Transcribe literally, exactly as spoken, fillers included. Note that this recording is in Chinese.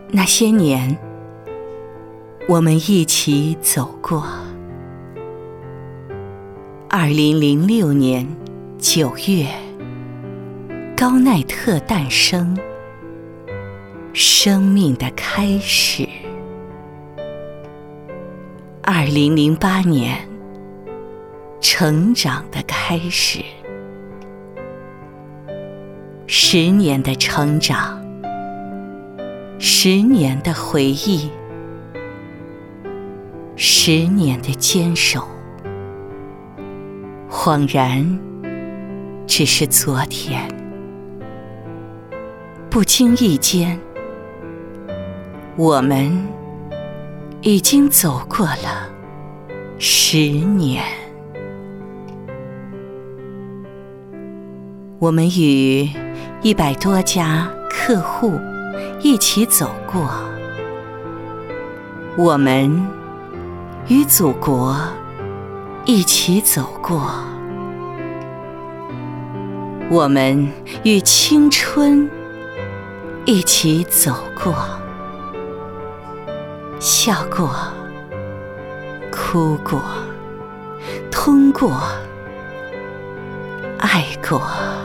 那些年，我们一起走过。二零零六年九月，高奈特诞生，生命的开始。二零零八年，成长的开始。十年的成长，十年的回忆，十年的坚守，恍然只是昨天。不经意间，我们已经走过了十年。我们与一百多家客户一起走过，我们与祖国一起走过，我们与青春一起走过，笑过，哭过，通过，爱过。